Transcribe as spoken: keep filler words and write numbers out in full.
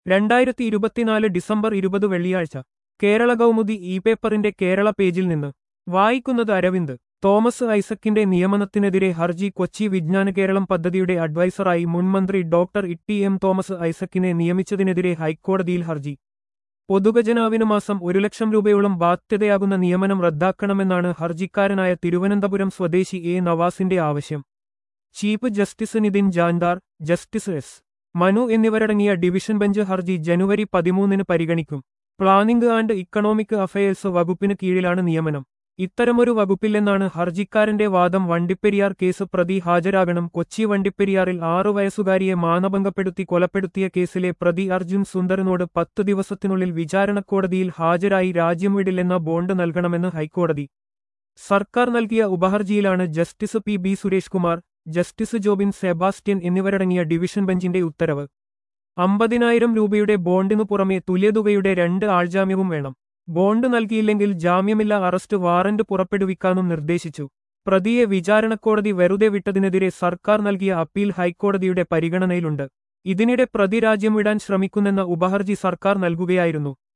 രണ്ടായിരത്തി ഇരുപത്തിനാല് ഡിസംബർ ഇരുപത് വെള്ളിയാഴ്ച കേരള കൗമുദി ഇ പേപ്പറിന്റെ കേരള പേജിൽ നിന്ന് വായിക്കുന്നത് അരവിന്ദ്. തോമസ് ഐസക്കിന്റെ നിയമനത്തിനെതിരെ ഹർജി. കൊച്ചി വിജ്ഞാന കേരളം പദ്ധതിയുടെ അഡ്വൈസറായി മുൻമന്ത്രി ഡോക്ടർ ഇ എം തോമസ് ഐസക്കിനെ നിയമിച്ചതിനെതിരെ ഹൈക്കോടതിയിൽ ഹർജി. പൊതുഖജനാവിന് മാസം ഒരു ലക്ഷം രൂപയോളം ബാധ്യതയാകുന്ന നിയമനം റദ്ദാക്കണമെന്നാണ് ഹർജിക്കാരനായ തിരുവനന്തപുരം സ്വദേശി എ നവാസിന്റെ ആവശ്യം. Chief justice Nitin Jamdar, justice S Manu എന്നിവരടങ്ങിയ ഡിവിഷൻ ബെഞ്ച് ഹർജി ജനുവരി പതിമൂന്നിന് പരിഗണിക്കും. പ്ലാനിംഗ് ആൻഡ് ഇക്കണോമിക് അഫയേഴ്സ് വകുപ്പിന് കീഴിലാണ് നിയമനം. ഇത്തരമൊരു വകുപ്പില്ലെന്നാണ് ഹർജിക്കാരന്റെ വാദം. വണ്ടിപ്പെരിയാർ കേസ് പ്രതി ഹാജരാകണം. കൊച്ചി വണ്ടിപ്പെരിയാറിൽ ആറു വയസ്സുകാരിയെ മാനഭംഗപ്പെടുത്തി കൊലപ്പെടുത്തിയ കേസിലെ പ്രതി അർജുൻ സുന്ദറിനോട് പത്ത് ദിവസത്തിനുള്ളിൽ വിചാരണക്കോടതിയിൽ ഹാജരായി രാജ്യം വിടില്ലെന്ന ബോണ്ട് നൽകണമെന്ന് ഹൈക്കോടതി. സർക്കാർ നൽകിയ ഉപഹർജിയിലാണ് justice P B Suresh Kumar, justice Jobin Sebastian എന്നിവരടങ്ങിയ ഡിവിഷൻ ബെഞ്ചിന്റെ ഉത്തരവ്. അമ്പതിനായിരം രൂപയുടെ ബോണ്ടിനു പുറമെ തുല്യതുകയുടെ രണ്ട് ആൾജാമ്യവും വേണം. ബോണ്ട് നൽകിയില്ലെങ്കിൽ ജാമ്യമില്ല അറസ്റ്റ് വാറന്റ് പുറപ്പെടുവിക്കാനും നിർദ്ദേശിച്ചു. പ്രതിയെ വിചാരണക്കോടതി വെറുതെ വിട്ടതിനെതിരെ സർക്കാർ നൽകിയ അപ്പീൽ ഹൈക്കോടതിയുടെ പരിഗണനയിലുണ്ട്. ഇതിനിടെ പ്രതി രാജ്യം വിടാൻ ശ്രമിക്കുന്നെന്ന ഉപഹർജി സർക്കാർ നൽകുകയായിരുന്നു.